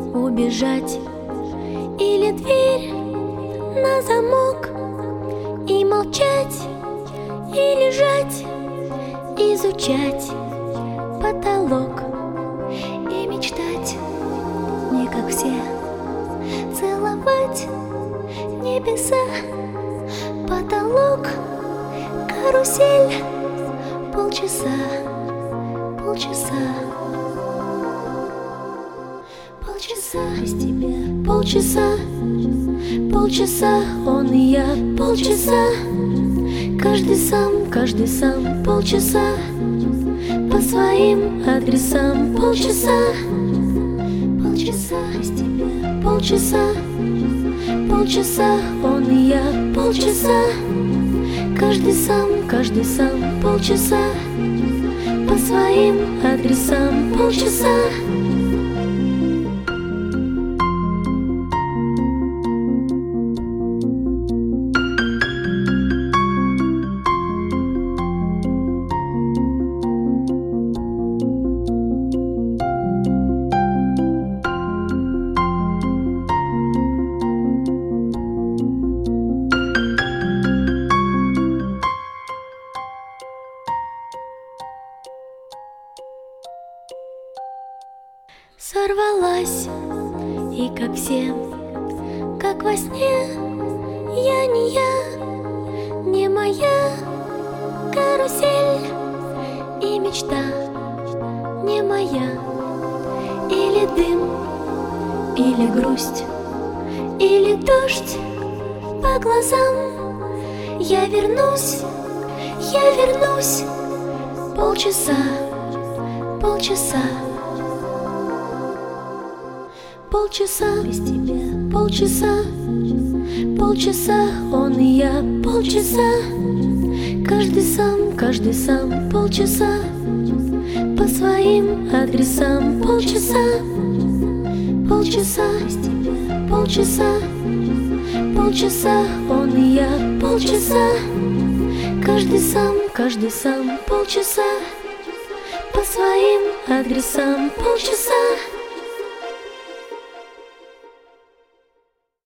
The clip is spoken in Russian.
убежать, или дверь на замок, и молчать, и лежать, изучать потолок и мечтать, не как все, целовать небеса, потолок, карусель, полчаса, полчаса, полчаса без тебя, полчаса, полчаса, он и я, полчаса, каждый сам, полчаса, по своим адресам, полчаса, полчаса без тебя, полчаса, полчаса, он и я, полчаса, каждый сам, полчаса, по своим адресам, полчаса. Сорвалась, и как все, как во сне, я не я, не моя карусель, и мечта не моя, или дым, или грусть, или дождь по глазам. Я вернусь, полчаса, полчаса, полчаса без тебя, полчаса, полчаса, он и я, полчаса, каждый сам, полчаса, по своим адресам, полчаса, полчаса без тебя, полчаса, полчаса, он и я, полчаса, каждый сам, полчаса, по своим адресам, полчаса.